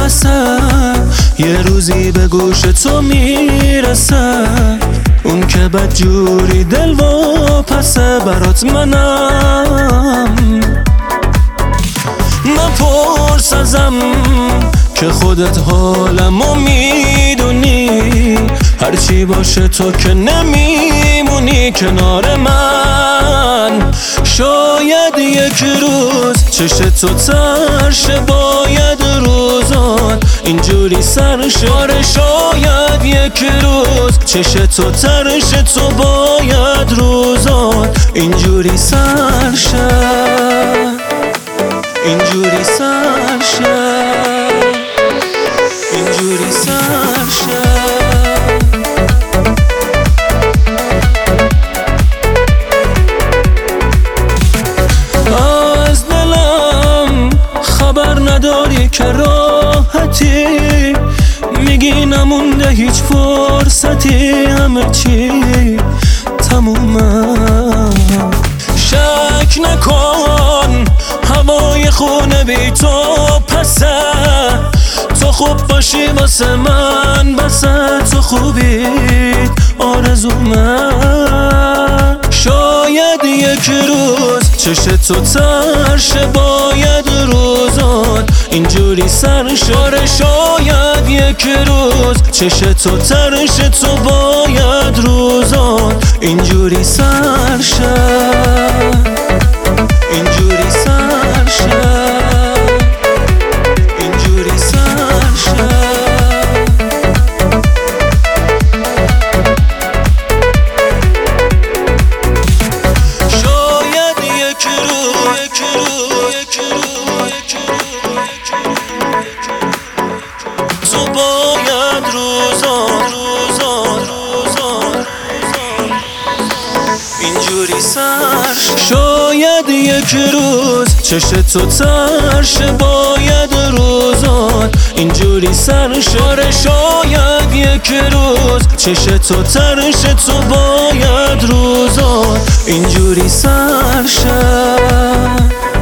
پسه، یه روزی به گوش تو میرسه. اون که بدجوری دل و پسه برات منم. نپرس ازم که خودت حالمو میدونی، هرچی باشه تو که نمیمونی کنار من. شاید یک روز چشم تو تر شه، باید روزات اینجوری سر شه. شاید یک روز چشم تو تر شه، تو باید روزات اینجوری سر شه، اینجوری سر شه، اینجوری سر شه. از دلم خبر نداری که راحتی، میگی نمونده هیچ فرصتی، همه چی تمومه. شک نکن هوای خونه بی تو پسه، تو خوب باشی واسه من بسه، تو خوبی آرزومه. شاید یک روز چشم تو تر شه، باید روزات اینجوری سر شه. شاید یک روز چشم تو تر شه، تو باید روزات اینجوری سر شه، اینجوری سر شه، اینجوری سر شه. شاید یک روز تو باید روزات اینجوری سر شه. شاید یک روز چشم تو تر شه، باید روزات اینجوری سر شه. شاید یک روز چشم تو تر شه، تو باید روزات اینجوری سر شه.